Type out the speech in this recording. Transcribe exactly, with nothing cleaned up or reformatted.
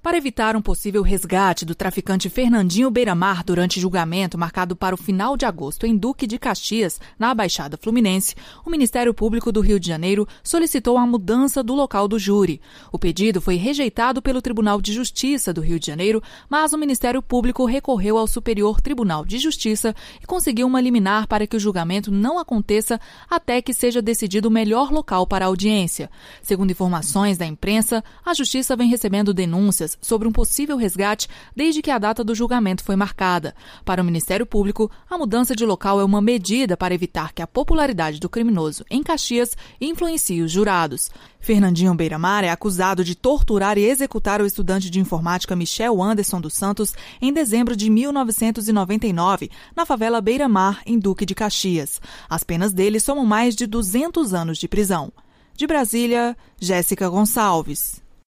Para evitar um possível resgate do traficante Fernandinho Beiramar durante julgamento marcado para o final de agosto em Duque de Caxias, na Baixada Fluminense, o Ministério Público do Rio de Janeiro solicitou a mudança do local do júri. O pedido foi rejeitado pelo Tribunal de Justiça do Rio de Janeiro, mas o Ministério Público recorreu ao Superior Tribunal de Justiça e conseguiu uma liminar para que o julgamento não aconteça até que seja decidido o melhor local para a audiência. Segundo informações da imprensa, a Justiça vem recebendo denúncias sobre um possível resgate desde que a data do julgamento foi marcada. Para o Ministério Público, a mudança de local é uma medida para evitar que a popularidade do criminoso em Caxias influencie os jurados. Fernandinho Beiramar é acusado de torturar e executar o estudante de informática Michel Anderson dos Santos em dezembro de mil novecentos e noventa e nove, na favela Beiramar, em Duque de Caxias. As penas dele somam mais de duzentos anos de prisão. De Brasília, Jéssica Gonçalves.